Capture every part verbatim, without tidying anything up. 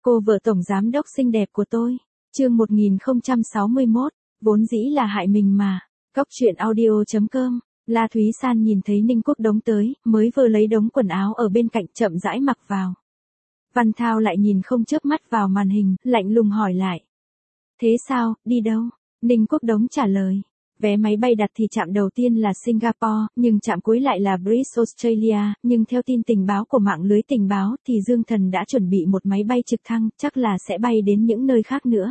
Cô vợ tổng giám đốc xinh đẹp của tôi. Chương một nghìn không trăm sáu mươi mốt, vốn dĩ là hại mình mà. Góc truyện audio chấm com. La Thúy San nhìn thấy Ninh Quốc Đống tới, mới vừa lấy đống quần áo ở bên cạnh chậm rãi mặc vào. Văn Thao lại nhìn không chớp mắt vào màn hình, lạnh lùng hỏi lại. Thế sao, đi đâu? Ninh Quốc Đống trả lời. Vé máy bay đặt thì trạm đầu tiên là Singapore, nhưng trạm cuối lại là British Australia, nhưng theo tin tình báo của mạng lưới tình báo thì Dương Thần đã chuẩn bị một máy bay trực thăng, chắc là sẽ bay đến những nơi khác nữa.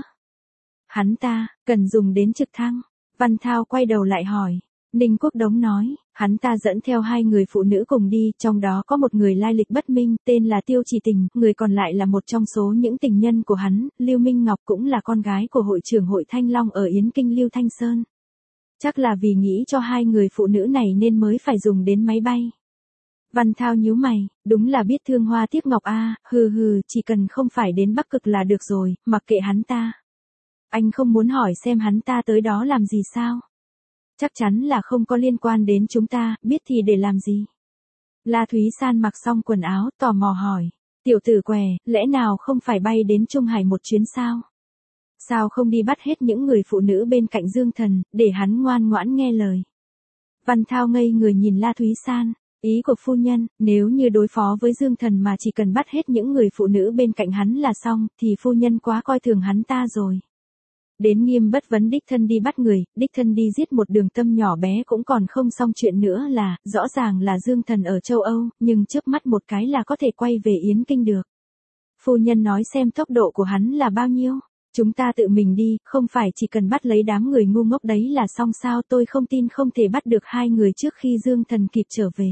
Hắn ta, cần dùng đến trực thăng. Văn Thao quay đầu lại hỏi. Ninh Quốc Đống nói, hắn ta dẫn theo hai người phụ nữ cùng đi, trong đó có một người lai lịch bất minh, tên là Tiêu Chỉ Tình, người còn lại là một trong số những tình nhân của hắn, Lưu Minh Ngọc cũng là con gái của hội trưởng hội Thanh Long ở Yến Kinh Lưu Thanh Sơn. Chắc là vì nghĩ cho hai người phụ nữ này nên mới phải dùng đến máy bay. Văn Thao nhíu mày, đúng là biết thương hoa tiếc ngọc a, hừ hừ, chỉ cần không phải đến Bắc Cực là được rồi, mặc kệ hắn ta. Anh không muốn hỏi xem hắn ta tới đó làm gì sao? Chắc chắn là không có liên quan đến chúng ta, biết thì để làm gì? La Thúy San mặc xong quần áo, tò mò hỏi. Tiểu tử què, lẽ nào không phải bay đến Trung Hải một chuyến sao? Sao không đi bắt hết những người phụ nữ bên cạnh Dương Thần, để hắn ngoan ngoãn nghe lời? Văn Thao ngây người nhìn La Thúy San. Ý của phu nhân, nếu như đối phó với Dương Thần mà chỉ cần bắt hết những người phụ nữ bên cạnh hắn là xong, thì phu nhân quá coi thường hắn ta rồi. Đến Nghiêm Bất Vấn đích thân đi bắt người, đích thân đi giết một đường tâm nhỏ bé cũng còn không xong chuyện nữa là, rõ ràng là Dương Thần ở châu Âu, nhưng chớp mắt một cái là có thể quay về Yến Kinh được. Phu nhân nói xem tốc độ của hắn là bao nhiêu? Chúng ta tự mình đi, không phải chỉ cần bắt lấy đám người ngu ngốc đấy là xong sao? Tôi không tin không thể bắt được hai người trước khi Dương Thần kịp trở về.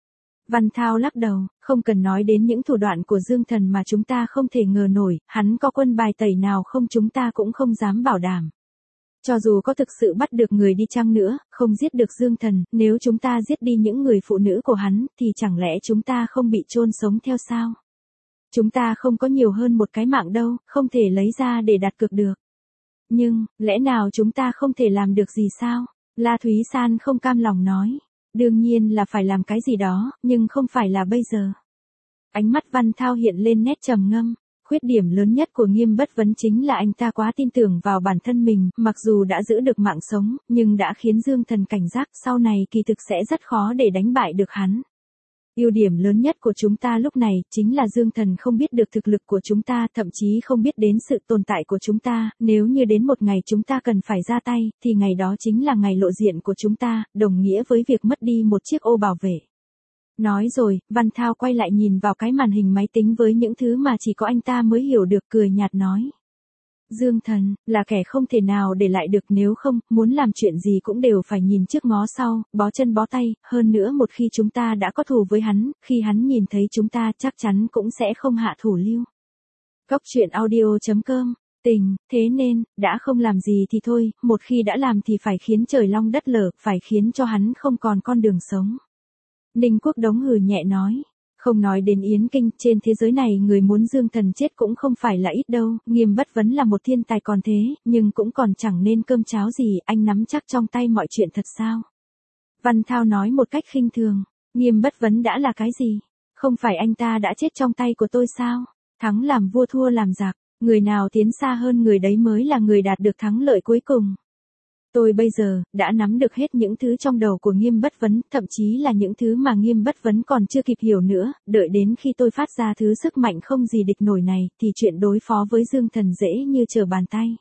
Văn Thao lắc đầu, không cần nói đến những thủ đoạn của Dương Thần mà chúng ta không thể ngờ nổi, hắn có quân bài tẩy nào không chúng ta cũng không dám bảo đảm. Cho dù có thực sự bắt được người đi chăng nữa, không giết được Dương Thần, nếu chúng ta giết đi những người phụ nữ của hắn, thì chẳng lẽ chúng ta không bị chôn sống theo sao? Chúng ta không có nhiều hơn một cái mạng đâu, không thể lấy ra để đặt cược được. Nhưng, lẽ nào chúng ta không thể làm được gì sao? La Thúy San không cam lòng nói. Đương nhiên là phải làm cái gì đó, nhưng không phải là bây giờ. Ánh mắt Văn Thao hiện lên nét trầm ngâm. Khuyết điểm lớn nhất của Nghiêm Bất Vấn chính là anh ta quá tin tưởng vào bản thân mình, mặc dù đã giữ được mạng sống, nhưng đã khiến Dương Thần cảnh giác, sau này kỳ thực sẽ rất khó để đánh bại được hắn. Ưu điểm lớn nhất của chúng ta lúc này, chính là Dương Thần không biết được thực lực của chúng ta, thậm chí không biết đến sự tồn tại của chúng ta, nếu như đến một ngày chúng ta cần phải ra tay, thì ngày đó chính là ngày lộ diện của chúng ta, đồng nghĩa với việc mất đi một chiếc ô bảo vệ. Nói rồi, Văn Thao quay lại nhìn vào cái màn hình máy tính với những thứ mà chỉ có anh ta mới hiểu được, cười nhạt nói. Dương Thần, là kẻ không thể nào để lại được, nếu không, muốn làm chuyện gì cũng đều phải nhìn trước ngó sau, bó chân bó tay, hơn nữa một khi chúng ta đã có thù với hắn, khi hắn nhìn thấy chúng ta chắc chắn cũng sẽ không hạ thủ lưu. Góc truyện audio chấm com, tình, thế nên, đã không làm gì thì thôi, một khi đã làm thì phải khiến trời long đất lở, phải khiến cho hắn không còn con đường sống. Ninh Quốc Đống hừ nhẹ nói. Không nói đến Yến Kinh, trên thế giới này người muốn Dương Thần chết cũng không phải là ít đâu, Nghiêm Bất Vấn là một thiên tài còn thế, nhưng cũng còn chẳng nên cơm cháo gì, anh nắm chắc trong tay mọi chuyện thật sao? Văn Thao nói một cách khinh thường, Nghiêm Bất Vấn đã là cái gì? Không phải anh ta đã chết trong tay của tôi sao? Thắng làm vua thua làm giặc, người nào tiến xa hơn người đấy mới là người đạt được thắng lợi cuối cùng. Tôi bây giờ, đã nắm được hết những thứ trong đầu của Nghiêm Bất Vấn, thậm chí là những thứ mà Nghiêm Bất Vấn còn chưa kịp hiểu nữa, đợi đến khi tôi phát ra thứ sức mạnh không gì địch nổi này, thì chuyện đối phó với Dương Thần dễ như trở bàn tay.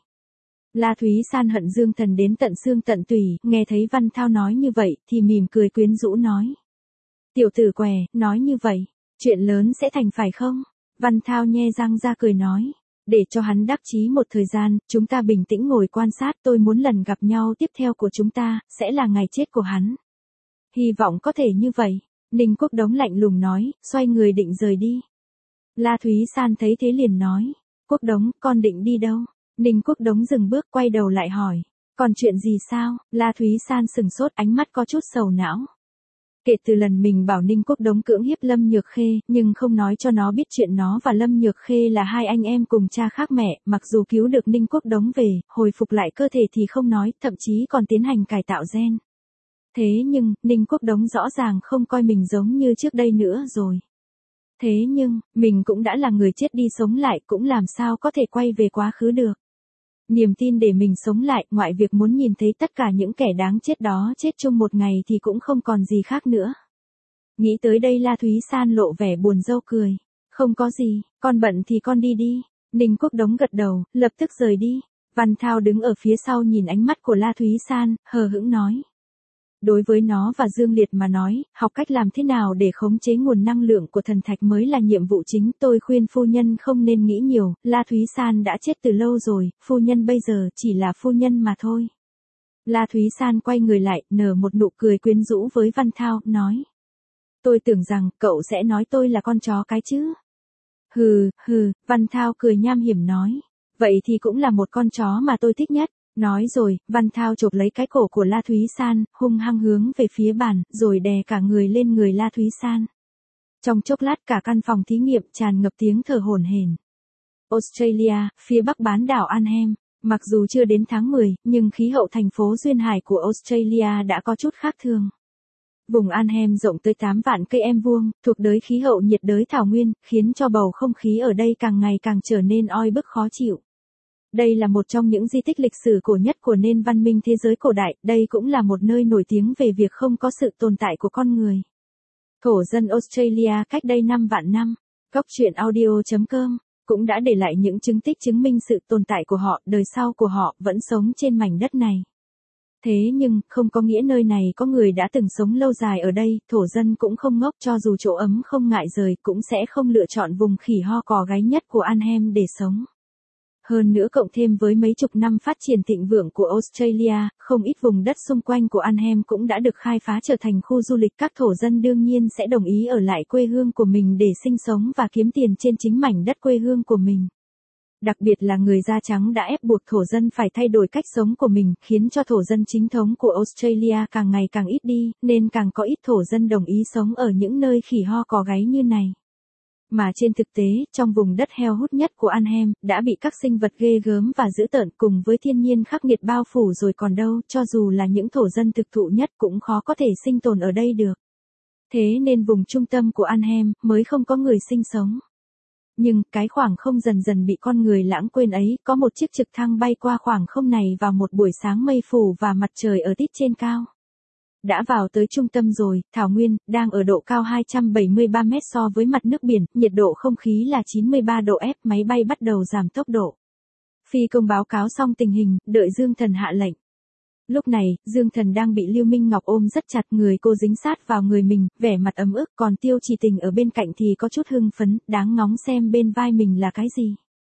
La Thúy San hận Dương Thần đến tận xương tận tủy, nghe thấy Văn Thao nói như vậy, thì mỉm cười quyến rũ nói. Tiểu tử què, nói như vậy, chuyện lớn sẽ thành phải không? Văn Thao nhe răng ra cười nói. Để cho hắn đắc chí một thời gian, chúng ta bình tĩnh ngồi quan sát, tôi muốn lần gặp nhau tiếp theo của chúng ta, sẽ là ngày chết của hắn. Hy vọng có thể như vậy. Ninh Quốc Đống lạnh lùng nói, xoay người định rời đi. La Thúy San thấy thế liền nói. Quốc Đống, con định đi đâu? Ninh Quốc Đống dừng bước quay đầu lại hỏi. Còn chuyện gì sao? La Thúy San sừng sốt, ánh mắt có chút sầu não. Kể từ lần mình bảo Ninh Quốc Đống cưỡng hiếp Lâm Nhược Khê, nhưng không nói cho nó biết chuyện nó và Lâm Nhược Khê là hai anh em cùng cha khác mẹ, mặc dù cứu được Ninh Quốc Đống về, hồi phục lại cơ thể thì không nói, thậm chí còn tiến hành cải tạo gen. Thế nhưng, Ninh Quốc Đống rõ ràng không coi mình giống như trước đây nữa rồi. Thế nhưng, mình cũng đã là người chết đi sống lại cũng làm sao có thể quay về quá khứ được. Niềm tin để mình sống lại, ngoại việc muốn nhìn thấy tất cả những kẻ đáng chết đó chết chung một ngày thì cũng không còn gì khác nữa. Nghĩ tới đây La Thúy San lộ vẻ buồn rầu cười. Không có gì, con bận thì con đi đi. Ninh Quốc Đống gật đầu, lập tức rời đi. Văn Thao đứng ở phía sau nhìn ánh mắt của La Thúy San, hờ hững nói. Đối với nó và Dương Liệt mà nói, học cách làm thế nào để khống chế nguồn năng lượng của thần thạch mới là nhiệm vụ chính. Tôi khuyên phu nhân không nên nghĩ nhiều, La Thúy San đã chết từ lâu rồi, phu nhân bây giờ chỉ là phu nhân mà thôi. La Thúy San quay người lại, nở một nụ cười quyến rũ với Văn Thao, nói. Tôi tưởng rằng, cậu sẽ nói tôi là con chó cái chứ. Hừ, hừ, Văn Thao cười nham hiểm nói. Vậy thì cũng là một con chó mà tôi thích nhất. Nói rồi, Văn Thao chộp lấy cái cổ của La Thúy San, hung hăng hướng về phía bàn, rồi đè cả người lên người La Thúy San. Trong chốc lát cả căn phòng thí nghiệm tràn ngập tiếng thở hổn hển. Australia, phía bắc bán đảo Arnhem, mặc dù chưa đến tháng mười, nhưng khí hậu thành phố duyên hải của Australia đã có chút khác thường. Vùng Arnhem rộng tới tám vạn cây em vuông, thuộc đới khí hậu nhiệt đới thảo nguyên, khiến cho bầu không khí ở đây càng ngày càng trở nên oi bức khó chịu. Đây là một trong những di tích lịch sử cổ nhất của nền văn minh thế giới cổ đại, đây cũng là một nơi nổi tiếng về việc không có sự tồn tại của con người. Thổ dân Australia cách đây năm vạn năm, góc truyện audio chấm com, cũng đã để lại những chứng tích chứng minh sự tồn tại của họ, đời sau của họ vẫn sống trên mảnh đất này. Thế nhưng, không có nghĩa nơi này có người đã từng sống lâu dài ở đây, thổ dân cũng không ngốc, cho dù chỗ ấm không ngại rời, cũng sẽ không lựa chọn vùng khỉ ho cò gáy nhất của Arnhem để sống. Hơn nữa cộng thêm với mấy chục năm phát triển thịnh vượng của Australia, không ít vùng đất xung quanh của Arnhem cũng đã được khai phá trở thành khu du lịch, các thổ dân đương nhiên sẽ đồng ý ở lại quê hương của mình để sinh sống và kiếm tiền trên chính mảnh đất quê hương của mình. Đặc biệt là người da trắng đã ép buộc thổ dân phải thay đổi cách sống của mình, khiến cho thổ dân chính thống của Australia càng ngày càng ít đi, nên càng có ít thổ dân đồng ý sống ở những nơi khỉ ho cò gáy như này. Mà trên thực tế, trong vùng đất heo hút nhất của Arnhem, đã bị các sinh vật ghê gớm và dữ tợn cùng với thiên nhiên khắc nghiệt bao phủ rồi còn đâu, cho dù là những thổ dân thực thụ nhất cũng khó có thể sinh tồn ở đây được. Thế nên vùng trung tâm của Arnhem mới không có người sinh sống. Nhưng, cái khoảng không dần dần bị con người lãng quên ấy, có một chiếc trực thăng bay qua khoảng không này vào một buổi sáng mây phủ và mặt trời ở tít trên cao. Đã vào tới trung tâm rồi, thảo nguyên, đang ở độ cao hai trăm bảy mươi ba mét so với mặt nước biển, nhiệt độ không khí là chín mươi ba độ F, máy bay bắt đầu giảm tốc độ. Phi công báo cáo xong tình hình, đợi Dương Thần hạ lệnh. Lúc này, Dương Thần đang bị Lưu Minh Ngọc ôm rất chặt, người cô dính sát vào người mình, vẻ mặt ấm ức, còn Tiêu Chỉ Tình ở bên cạnh thì có chút hưng phấn, đáng ngóng xem bên vai mình là cái gì.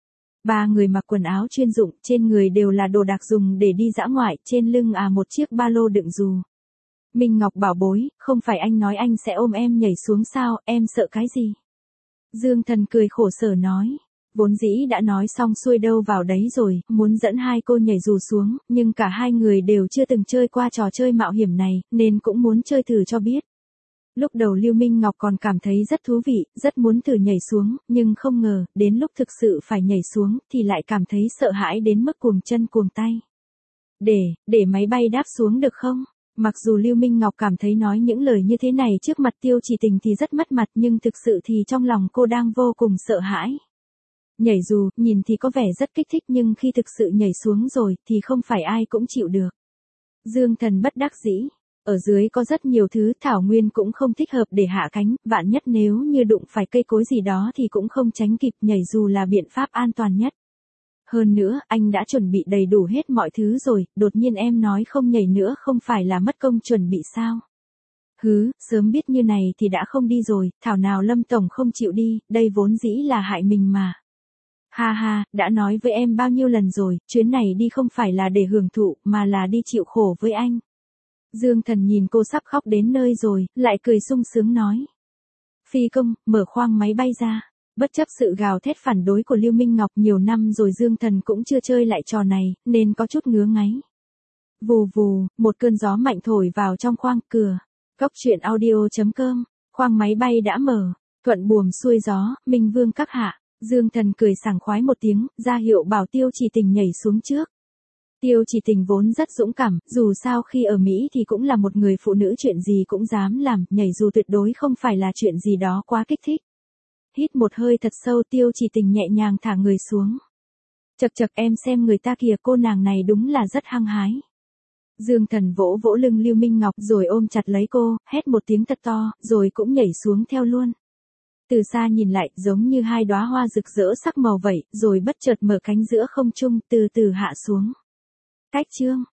Ba người mặc quần áo chuyên dụng, trên người đều là đồ đạc dùng để đi dã ngoại, trên lưng à một chiếc ba lô đựng dù. Minh Ngọc bảo bối, không phải anh nói anh sẽ ôm em nhảy xuống sao, em sợ cái gì? Dương Thần cười khổ sở nói. Vốn dĩ đã nói xong xuôi đâu vào đấy rồi, muốn dẫn hai cô nhảy dù xuống, nhưng cả hai người đều chưa từng chơi qua trò chơi mạo hiểm này, nên cũng muốn chơi thử cho biết. Lúc đầu Lưu Minh Ngọc còn cảm thấy rất thú vị, rất muốn thử nhảy xuống, nhưng không ngờ, đến lúc thực sự phải nhảy xuống, thì lại cảm thấy sợ hãi đến mức cuồng chân cuồng tay. Để, để máy bay đáp xuống được không? Mặc dù Lưu Minh Ngọc cảm thấy nói những lời như thế này trước mặt Tiêu Chỉ Tình thì rất mất mặt, nhưng thực sự thì trong lòng cô đang vô cùng sợ hãi. Nhảy dù, nhìn thì có vẻ rất kích thích nhưng khi thực sự nhảy xuống rồi, thì không phải ai cũng chịu được. Dương Thần bất đắc dĩ. Ở dưới có rất nhiều thứ, thảo nguyên cũng không thích hợp để hạ cánh, vạn nhất nếu như đụng phải cây cối gì đó thì cũng không tránh kịp, nhảy dù là biện pháp an toàn nhất. Hơn nữa, anh đã chuẩn bị đầy đủ hết mọi thứ rồi, đột nhiên em nói không nhảy nữa không phải là mất công chuẩn bị sao? Hứ, sớm biết như này thì đã không đi rồi, thảo nào Lâm Tổng không chịu đi, đây vốn dĩ là hại mình mà. Ha ha, đã nói với em bao nhiêu lần rồi, chuyến này đi không phải là để hưởng thụ, mà là đi chịu khổ với anh. Dương Thần nhìn cô sắp khóc đến nơi rồi, lại cười sung sướng nói. Phi công, mở khoang máy bay ra. Bất chấp sự gào thét phản đối của Lưu Minh Ngọc, nhiều năm rồi Dương Thần cũng chưa chơi lại trò này, nên có chút ngứa ngáy. Vù vù, một cơn gió mạnh thổi vào trong khoang cửa. Góc truyện audio chấm com, khoang máy bay đã mở, thuận buồm xuôi gió, Minh Vương các hạ. Dương Thần cười sảng khoái một tiếng, ra hiệu bảo Tiêu Chỉ Tình nhảy xuống trước. Tiêu Chỉ Tình vốn rất dũng cảm, dù sao khi ở Mỹ thì cũng là một người phụ nữ chuyện gì cũng dám làm, nhảy dù tuyệt đối không phải là chuyện gì đó quá kích thích. Hít một hơi thật sâu, Tiêu Chỉ Tình nhẹ nhàng thả người xuống. Chậc chậc, em xem người ta kìa, cô nàng này đúng là rất hăng hái. Dương Thần vỗ vỗ lưng Lưu Minh Ngọc rồi ôm chặt lấy cô, hét một tiếng thật to, rồi cũng nhảy xuống theo luôn. Từ xa nhìn lại, giống như hai đóa hoa rực rỡ sắc màu vậy, rồi bất chợt mở cánh giữa không trung, từ từ hạ xuống. Cách chương